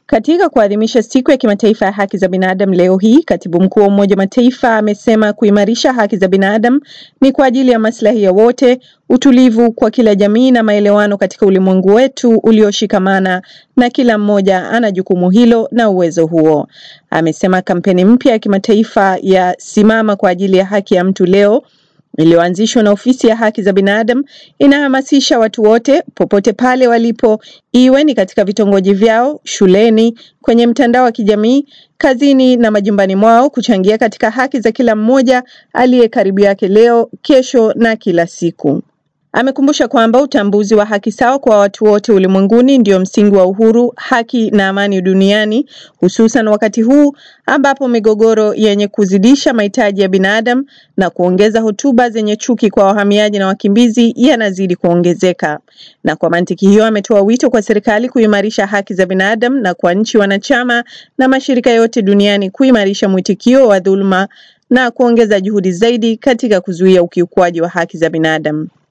Katika kuadhimisha siku ya kimataifa ya haki za binadamu leo hii, Katibu Mkuu wa Umoja wa Mataifa amesema kuimarisha haki za binadamu ni kwa ajili ya maslahi ya wote, utulivu kwa kila jamii na maelewano katika ulimwengu wetu ulioshikamana, na kila mmoja ana jukumu hilo na uwezo huo. Amesema kampeni mpya ya kimataifa ya Simama kwa ajili ya haki ya mtu leo iliyoanzishwa na Ofisi ya Haki za Binadamu inahamasisha watu wote popote pale walipo, iwe ni katika vitongoji vyao, shuleni, kwenye mtandao wa kijamii, kazini na majumbani mwao, kuchangia katika haki za kila mmoja aliye karibu yake leo, kesho na kila siku. Amekumbusha kwamba utambuzi wa haki sawa kwa watu wote ulimwenguni ndio msingi wa uhuru, haki na amani duniani, hususan wakati huu ambapo migogoro yenye kuzidisha mahitaji ya binadamu na kuongeza hotuba zenye chuki kwa wahamiaji na wakimbizi yanazidi kuongezeka. Na kwa mantiki hiyo ametoa wito kwa serikali kuimarisha haki za binadamu na kwa nchi wanachama na mashirika yote duniani kuimarisha mwitikio wa dhuluma na kuongeza juhudi zaidi katika kuzuia ukiukwaji wa haki za binadamu.